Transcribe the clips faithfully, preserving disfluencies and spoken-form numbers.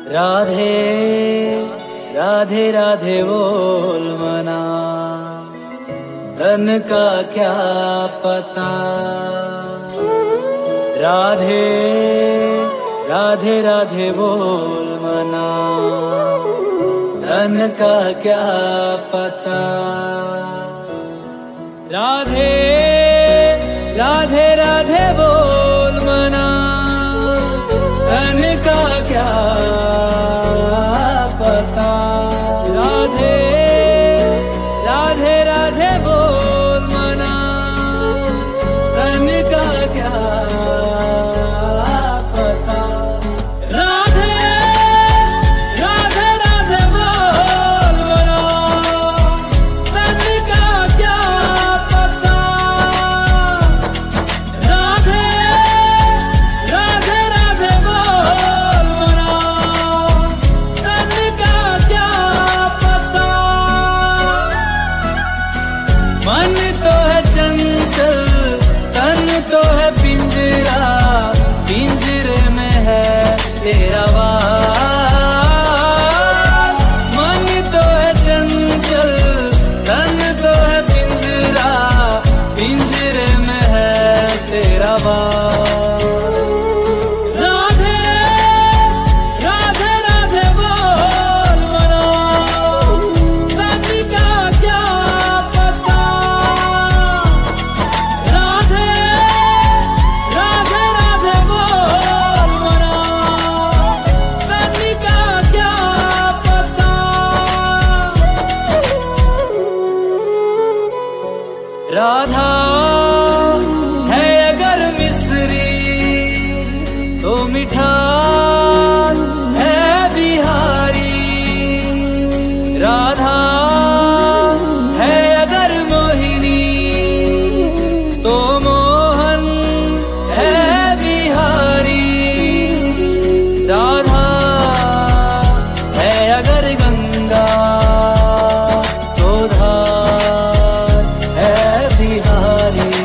राधे राधे राधे बोल मना, धन का क्या पता। राधे राधे राधे बोल मना, धन का क्या पता। राधे राधे राधे बोल मना, धन का क्या पता। राधे राधे राधे बोल मना, धन का क्या पता। राधे राधे राधे बोल मना, धन का क्या पता। राधे राधे राधे बोल मना, धन का क्या पता। मन तो है चंचल, तन तो है पिंजरा, पिंजरे में है तेरा वास। मन तो है चंचल, तन तो है पिंजरा, पिंजरे में है तेरा वास। राधे राधे राधे बोल मना, धन का क्या पता। राधे राधे राधे बोल मना, धन का क्या पता। राधा है अगर मिस्री तो मिठास है बिहारी। राधा है अगर मोहिनी तो मोहन है बिहारी। राधा है अगर गंगा तो धार है बिहारी।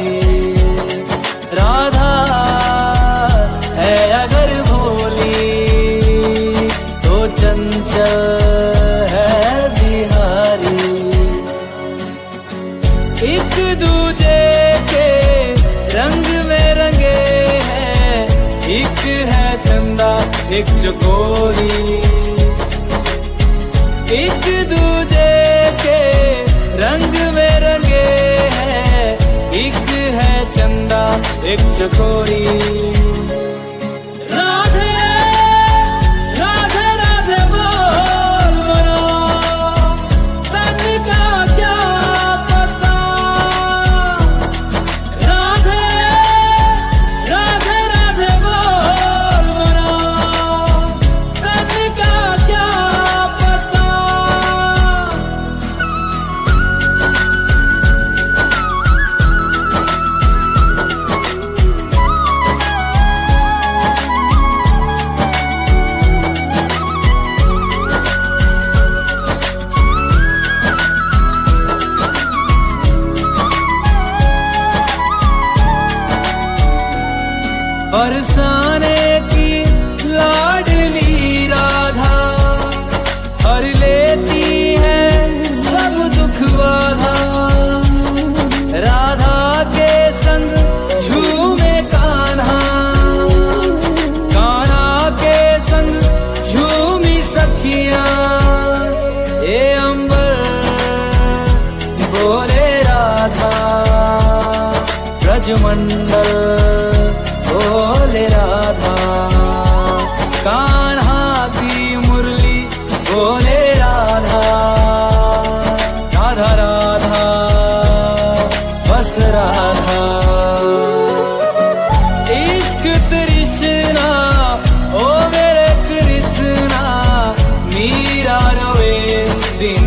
राधा है अगर भोली तो चंचल है बिहारी। एक दूजे के रंग में रंगे हैं, एक है चंदा एक चकोरी। एक दूजे के रंग में रंगे हैं, एक है चंदा एक चकोरी। राधे राधे राधे बोल मना, धन का क्या पता। राधे राधे राधे बोल मना, धन का क्या पता। बरसाने की लाडली राधा, हर लेती है सब दुख बाधा। राधा के संग झूमे कान्हा, कान्हा के संग झूमी सखियां। ये अंबर बोले राधा, ब्रजमंडल बोले राधा। कान्हा की मुरली बोले राधा, राधा राधा बस राधा। इश्क तृष्णा ओ मेरे कृष्णा, मीरा रोए दिन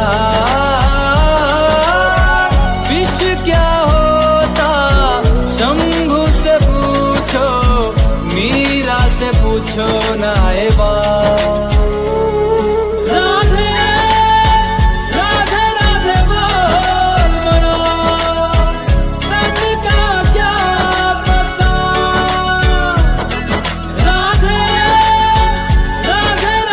रात। विष क्या होता शंभु से पूछो, मीरा से पूछो ना ये बात। राधे राधे राधे बोल मना, धन का क्या पता। राधे राधे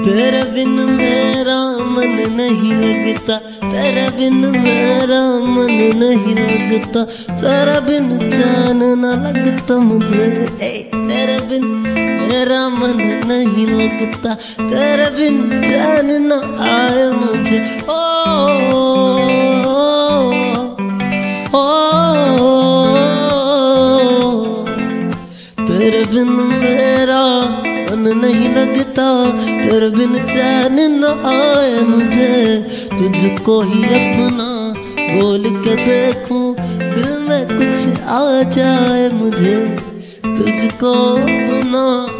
तेरे बिन मेरा मन नहीं लगता, तेरे बिन मेरा मन नहीं लगता, तेरे बिन जान ना लगता मुझे। ए, तेरे बिन मेरा मन नहीं लगता, तेरे बिन जान ना आए मुझे। ओ, ओ, ओ, तेरे बिन मेरा मन नहीं लगता, तेरे बिन चैन न आए मुझे। तुझको ही अपना बोल के देखूं, दिल में कुछ आ जाए मुझे। तुझको अपना